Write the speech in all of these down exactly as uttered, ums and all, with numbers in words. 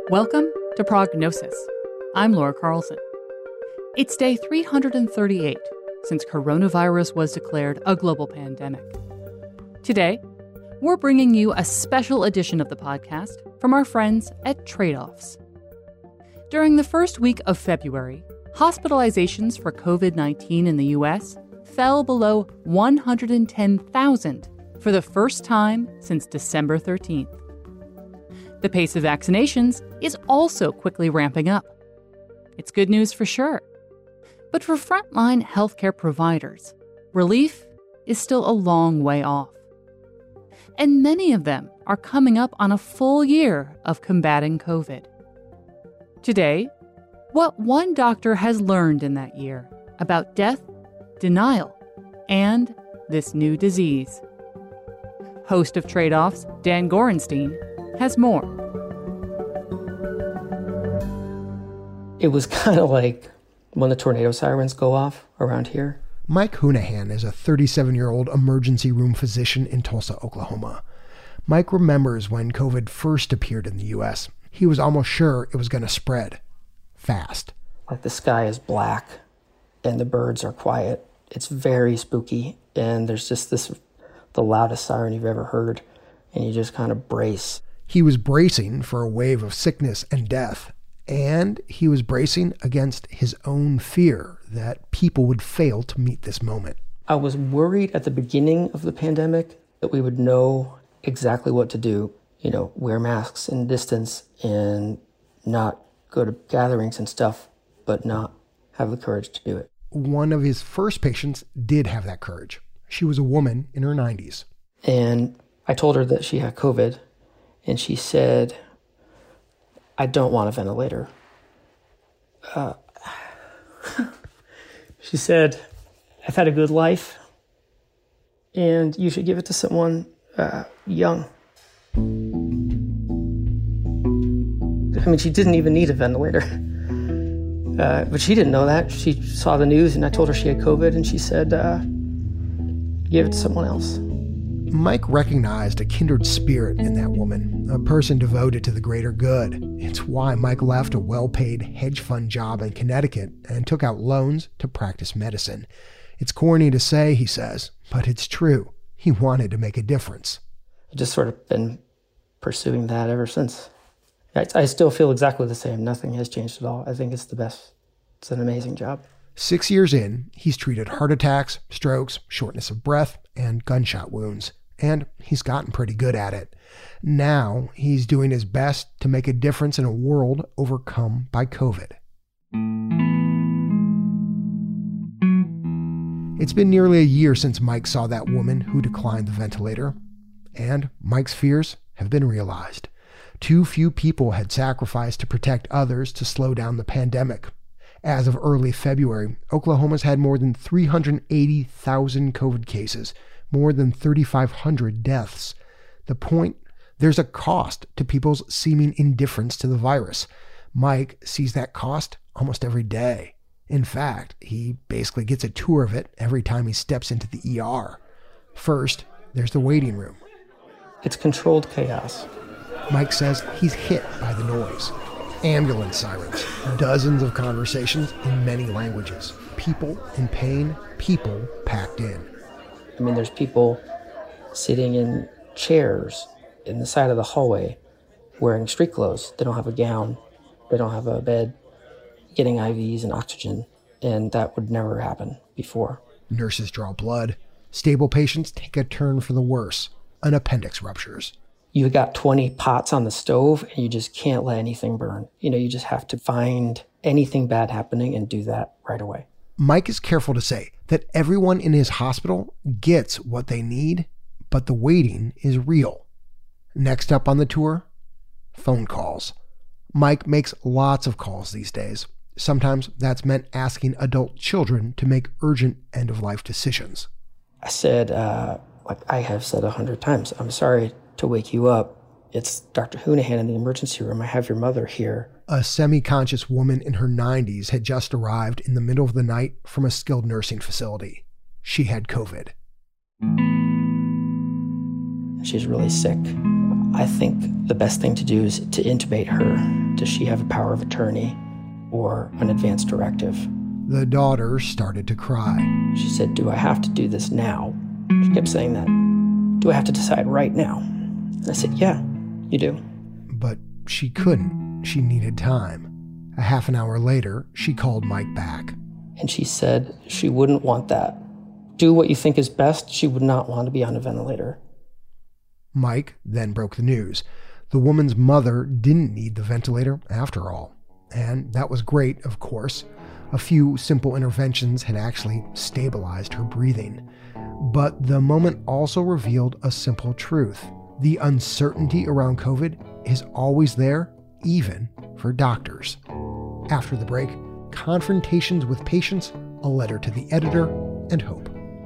Welcome to Prognosis. I'm Laura Carlson. It's day three hundred thirty-eight since coronavirus was declared a global pandemic. Today, we're bringing you a special edition of the podcast from our friends at Trade-Offs. During the first week of February, hospitalizations for covid nineteen in the U S fell below one hundred ten thousand for the first time since December thirteenth. The pace of vaccinations is also quickly ramping up. It's good news for sure. But for frontline healthcare providers, relief is still a long way off. And many of them are coming up on a full year of combating COVID. Today, what one doctor has learned in that year about death, denial, and this new disease. Host of Trade-Offs, Dan Gorenstein, has more. It was kind of like when the tornado sirens go off around here. Mike Hoonihan is a thirty-seven-year-old emergency room physician in Tulsa, Oklahoma. Mike remembers when COVID first appeared in the U S. He was almost sure it was going to spread fast. Like the sky is black and the birds are quiet. It's very spooky, and there's just this, the loudest siren you've ever heard, and you just kind of brace. He was bracing for a wave of sickness and death, and he was bracing against his own fear that people would fail to meet this moment. I was worried at the beginning of the pandemic that we would know exactly what to do, you know, wear masks and distance and not go to gatherings and stuff, but not have the courage to do it. One of his first patients did have that courage. She was a woman in her nineties. And I told her that she had COVID, and she said, I don't want a ventilator. Uh, she said, I've had a good life, and you should give it to someone uh, young. I mean, she didn't even need a ventilator. Uh, but she didn't know that. She saw the news, and I told her she had COVID, and she said, uh, give it to someone else. Mike recognized a kindred spirit in that woman, a person devoted to the greater good. It's why Mike left a well-paid hedge fund job in Connecticut and took out loans to practice medicine. It's corny to say, he says, but it's true. He wanted to make a difference. I've just sort of been pursuing that ever since. I, I still feel exactly the same. Nothing has changed at all. I think it's the best. It's an amazing job. Six years in, he's treated heart attacks, strokes, shortness of breath, and gunshot wounds. And he's gotten pretty good at it. Now he's doing his best to make a difference in a world overcome by COVID. It's been nearly a year since Mike saw that woman who declined the ventilator. And Mike's fears have been realized. Too few people had sacrificed to protect others to slow down the pandemic. As of early February, Oklahoma's had more than three hundred eighty thousand COVID cases, more than thirty-five hundred deaths. The point, there's a cost to people's seeming indifference to the virus. Mike sees that cost almost every day. In fact, he basically gets a tour of it every time he steps into the E R. First, there's the waiting room. It's controlled chaos. Mike says he's hit by the noise. Ambulance sirens, dozens of conversations in many languages. People in pain, people packed in. I mean, there's people sitting in chairs in the side of the hallway wearing street clothes. They don't have a gown. They don't have a bed, getting I Vs and oxygen, and that would never happen before. Nurses draw blood. Stable patients take a turn for the worse. An appendix ruptures. You got twenty pots on the stove, and you just can't let anything burn. You know, you just have to find anything bad happening and do that right away. Mike is careful to say that everyone in his hospital gets what they need, but the waiting is real. Next up on the tour, phone calls. Mike makes lots of calls these days. Sometimes that's meant asking adult children to make urgent end-of-life decisions. I said, uh, like I have said a hundred times, I'm sorry to wake you up. It's Doctor Hoonihan in the emergency room. I have your mother here. A semi-conscious woman in her nineties had just arrived in the middle of the night from a skilled nursing facility. She had COVID. She's really sick. I think the best thing to do is to intubate her. Does she have a power of attorney or an advance directive? The daughter started to cry. She said, do I have to do this now? She kept saying that. Do I have to decide right now? And I said, yeah, you do. But she couldn't. She needed time. A half an hour later, she called Mike back. And she said she wouldn't want that. Do what you think is best. She would not want to be on a ventilator. Mike then broke the news. The woman's mother didn't need the ventilator after all. And that was great, of course. A few simple interventions had actually stabilized her breathing. But the moment also revealed a simple truth. The uncertainty around COVID is always there, even for doctors. After the break, confrontations with patients, a letter to the editor, and hope.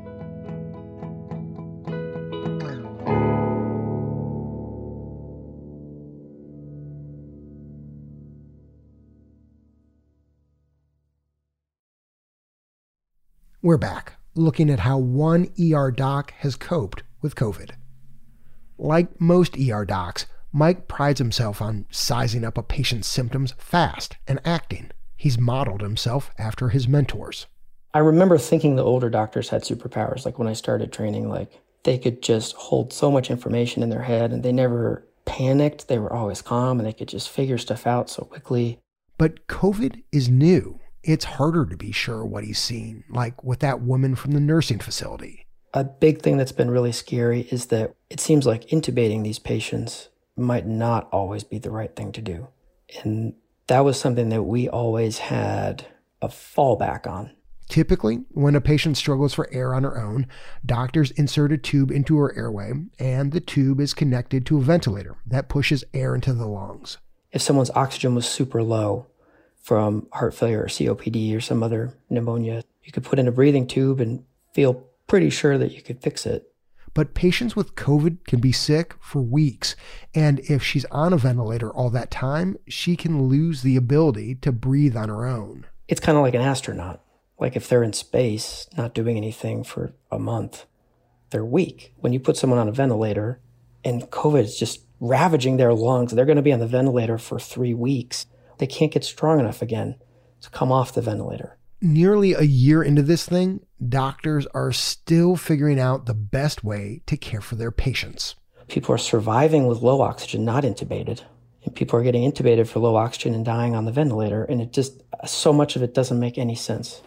We're back, looking at how one E R doc has coped with COVID. Like most E R docs, Mike prides himself on sizing up a patient's symptoms fast and acting. He's modeled himself after his mentors. I remember thinking the older doctors had superpowers, like when I started training, like they could just hold so much information in their head and they never panicked. They were always calm and they could just figure stuff out so quickly. But COVID is new. It's harder to be sure what he's seen, like with that woman from the nursing facility. A big thing that's been really scary is that it seems like intubating these patients might not always be the right thing to do. And that was something that we always had a fallback on. Typically, when a patient struggles for air on her own, doctors insert a tube into her airway, and the tube is connected to a ventilator that pushes air into the lungs. If someone's oxygen was super low from heart failure or C O P D or some other pneumonia, you could put in a breathing tube and feel pretty sure that you could fix it. But patients with COVID can be sick for weeks, and if she's on a ventilator all that time, she can lose the ability to breathe on her own. It's kind of like an astronaut. Like if they're in space, not doing anything for a month, they're weak. When you put someone on a ventilator and COVID is just ravaging their lungs, they're going to be on the ventilator for three weeks. They can't get strong enough again to come off the ventilator. Nearly a year into this thing, doctors are still figuring out the best way to care for their patients. People are surviving with low oxygen, not intubated. And people are getting intubated for low oxygen and dying on the ventilator. And it just, so much of it doesn't make any sense.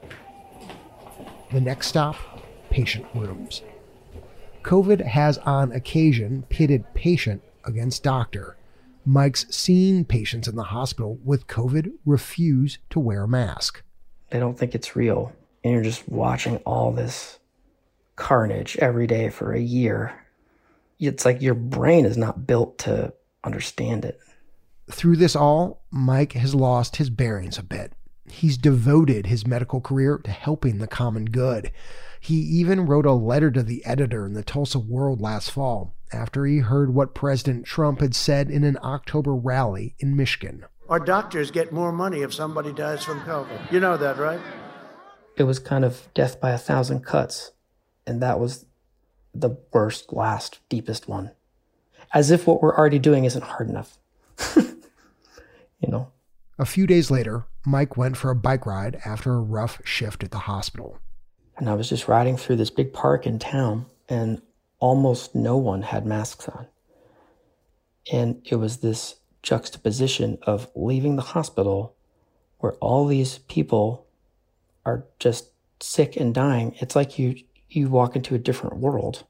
The next stop, patient rooms. COVID has on occasion pitted patient against doctor. Mike's seen patients in the hospital with COVID refuse to wear a mask. They don't think it's real. And you're just watching all this carnage every day for a year. It's like your brain is not built to understand it. Through this all, Mike has lost his bearings a bit. He's devoted his medical career to helping the common good. He even wrote a letter to the editor in the Tulsa World last fall after he heard what President Trump had said in an October rally in Michigan. Our doctors get more money if somebody dies from COVID. You know that, right? It was kind of death by a thousand cuts. And that was the worst, last, deepest one. As if what we're already doing isn't hard enough. You know? A few days later, Mike went for a bike ride after a rough shift at the hospital. And I was just riding through this big park in town, and almost no one had masks on. And it was this juxtaposition of leaving the hospital where all these people are just sick and dying. It's like you you walk into a different world.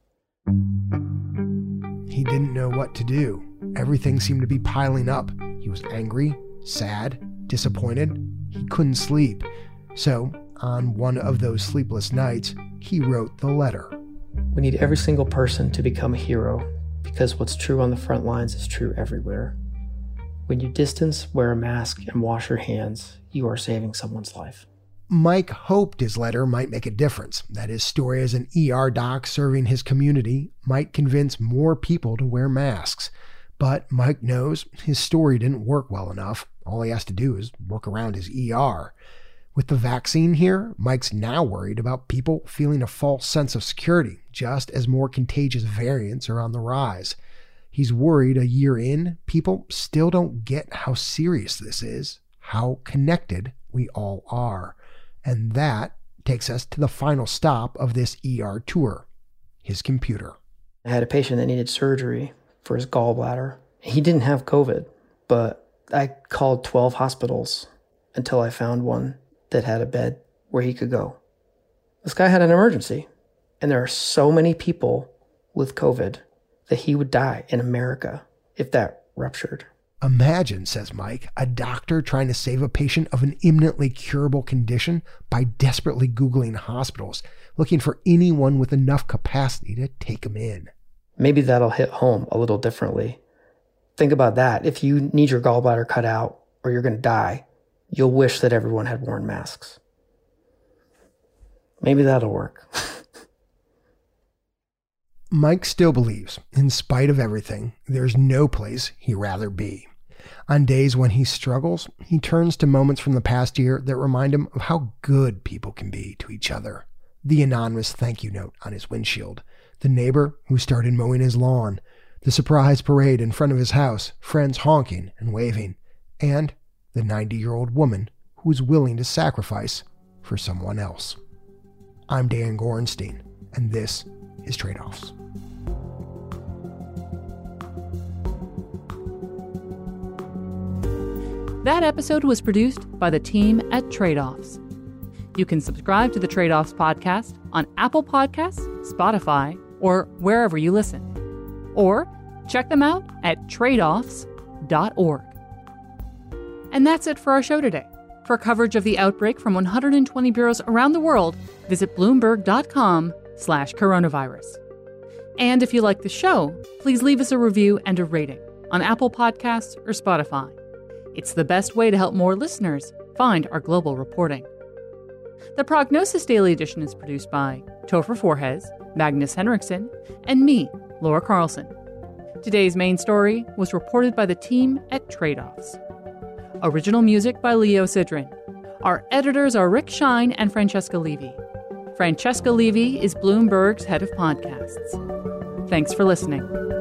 He didn't know what to do. Everything seemed to be piling up. He was angry, sad, disappointed. He couldn't sleep. So, on one of those sleepless nights, he wrote the letter. We need every single person to become a hero, because what's true on the front lines is true everywhere. When you distance, wear a mask, and wash your hands, you are saving someone's life. Mike hoped his letter might make a difference, that his story as an E R doc serving his community might convince more people to wear masks. But Mike knows his story didn't work well enough. All he has to do is work around his E R. With the vaccine here, Mike's now worried about people feeling a false sense of security, just as more contagious variants are on the rise. He's worried a year in, people still don't get how serious this is, how connected we all are. And that takes us to the final stop of this E R tour, his computer. I had a patient that needed surgery for his gallbladder. He didn't have COVID, but I called twelve hospitals until I found one that had a bed where he could go. This guy had an emergency, and there are so many people with COVID that he would die in America if that ruptured. Imagine, says Mike, a doctor trying to save a patient of an imminently curable condition by desperately Googling hospitals, looking for anyone with enough capacity to take him in. Maybe that'll hit home a little differently. Think about that. If you need your gallbladder cut out or you're going to die, you'll wish that everyone had worn masks. Maybe that'll work. Mike still believes, in spite of everything, there's no place he'd rather be. On days when he struggles, he turns to moments from the past year that remind him of how good people can be to each other. The anonymous thank you note on his windshield, the neighbor who started mowing his lawn, the surprise parade in front of his house, friends honking and waving, and the ninety-year-old woman who was willing to sacrifice for someone else. I'm Dan Gorenstein, and this is Trade-Offs. That episode was produced by the team at Trade-Offs. You can subscribe to the Trade-Offs podcast on Apple Podcasts, Spotify, or wherever you listen. Or check them out at tradeoffs dot org. And that's it for our show today. For coverage of the outbreak from one hundred twenty bureaus around the world, visit bloomberg.com slash coronavirus. And if you like the show, please leave us a review and a rating on Apple Podcasts or Spotify. It's the best way to help more listeners find our global reporting. The Prognosis Daily Edition is produced by Topher Forhes, Magnus Henriksen, and me, Laura Carlson. Today's main story was reported by the team at Trade-Offs. Original music by Leo Sidran. Our editors are Rick Shine and Francesca Levy. Francesca Levy is Bloomberg's head of podcasts. Thanks for listening.